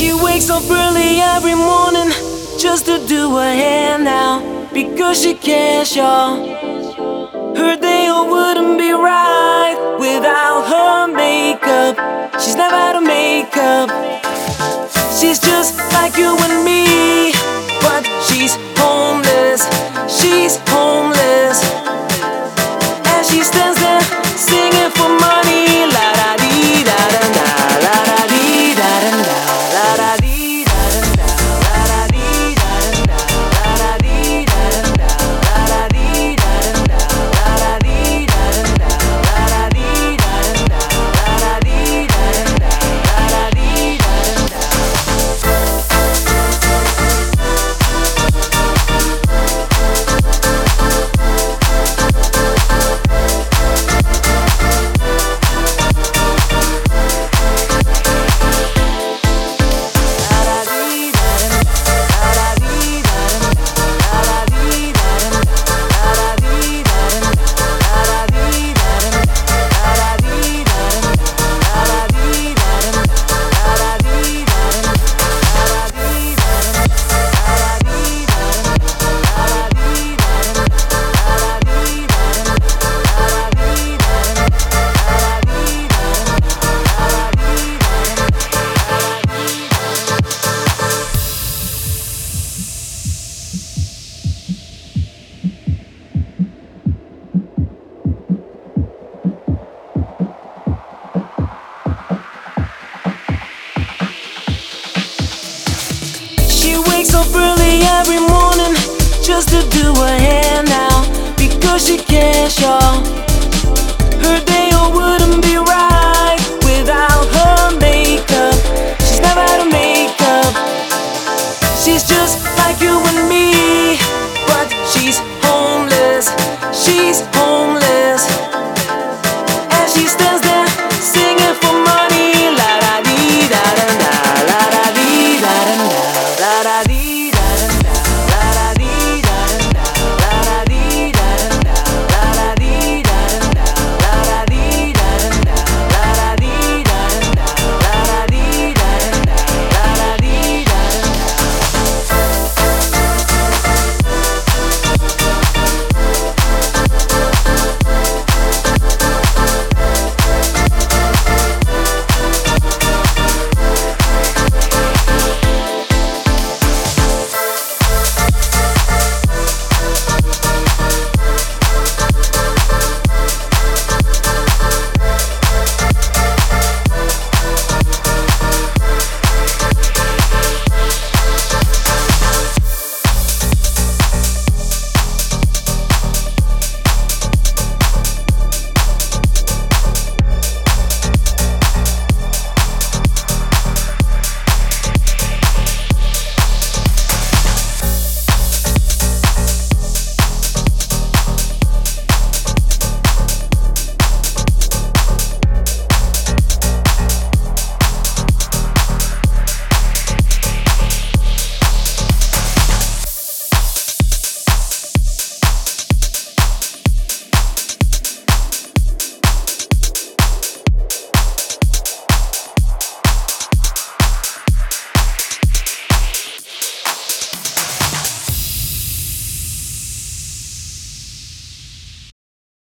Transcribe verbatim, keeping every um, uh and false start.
She wakes up early every morning just to do her hair now, because she cares, y'all. Her day wouldn't be right without her makeup. She's never out of makeup. She's just like you and me, but she's homeless. She's homeless. As she stands there singing for money, la da dee da da da, la da dee da da da, la da dee da da da, la da dee da da da, la da dee da da da, la da dee da da da, la da dee da da da, la da dee da da da, la da dee da da da, la da dee da da da. She wakes up early every morning just to do her hair now, because she cares, y'all.